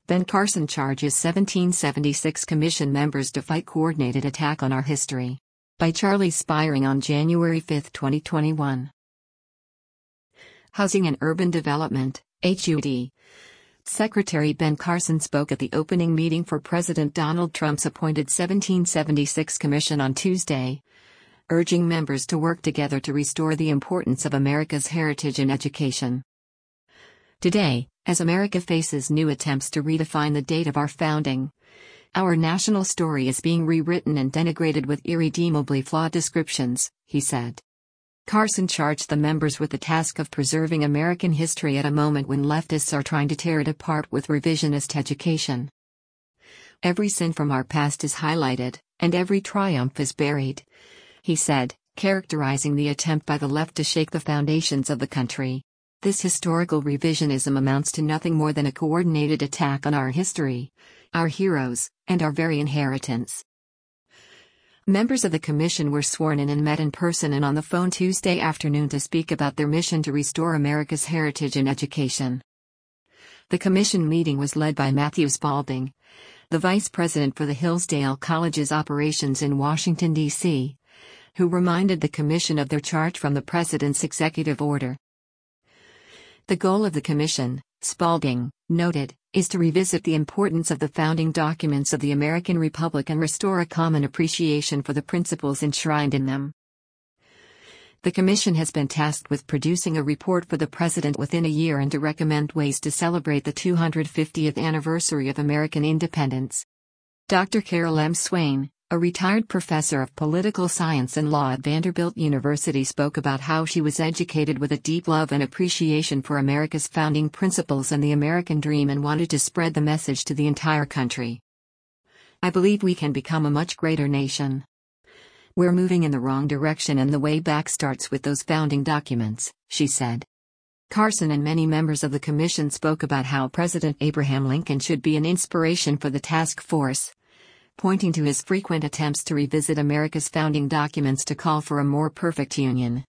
Ben Carson charges 1776 Commission members to fight coordinated attack on our history. By Charlie Spiring on January 5, 2021. Housing and Urban Development, HUD. Secretary Ben Carson spoke at the opening meeting for President Donald Trump's appointed 1776 Commission on Tuesday, urging members to work together to restore the importance of America's heritage in education. Today, as America faces new attempts to redefine the date of our founding, our national story is being rewritten and denigrated with irredeemably flawed descriptions, he said. Carson charged the members with the task of preserving American history at a moment when leftists are trying to tear it apart with revisionist education. Every sin from our past is highlighted, and every triumph is buried, he said, characterizing the attempt by the left to shake the foundations of the country. This historical revisionism amounts to nothing more than a coordinated attack on our history, our heroes, and our very inheritance. Members of the commission were sworn in and met in person and on the phone Tuesday afternoon to speak about their mission to restore America's heritage in education. The commission meeting was led by Matthew Spalding, the vice president for the Hillsdale College's operations in Washington, D.C., who reminded the commission of their charge from the president's executive order. The goal of the commission, Spalding noted, is to revisit the importance of the founding documents of the American Republic and restore a common appreciation for the principles enshrined in them. The commission has been tasked with producing a report for the president within a year and to recommend ways to celebrate the 250th anniversary of American independence. Dr. Carol M. Swain, a retired professor of political science and law at Vanderbilt University, spoke about how she was educated with a deep love and appreciation for America's founding principles and the American dream and wanted to spread the message to the entire country. I believe we can become a much greater nation. We're moving in the wrong direction and the way back starts with those founding documents, she said. Carson and many members of the commission spoke about how President Abraham Lincoln should be an inspiration for the task force, pointing to his frequent attempts to revisit America's founding documents to call for a more perfect union.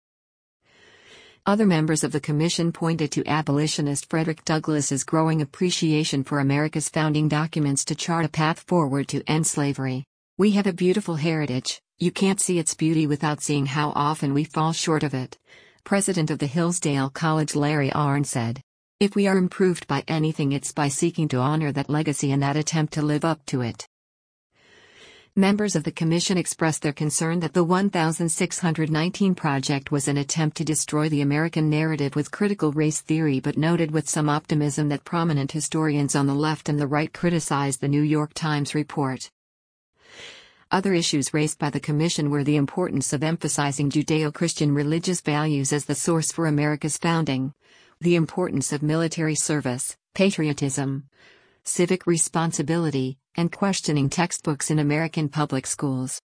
Other members of the commission pointed to abolitionist Frederick Douglass's growing appreciation for America's founding documents to chart a path forward to end slavery. We have a beautiful heritage, you can't see its beauty without seeing how often we fall short of it, President of the Hillsdale College Larry Arnn said. If we are improved by anything, it's by seeking to honor that legacy and that attempt to live up to it. Members of the commission expressed their concern that the 1619 project was an attempt to destroy the American narrative with critical race theory, but noted with some optimism that prominent historians on the left and the right criticized the New York Times report. Other issues raised by the commission were the importance of emphasizing Judeo-Christian religious values as the source for America's founding, the importance of military service, patriotism, civic responsibility, and questioning textbooks in American public schools.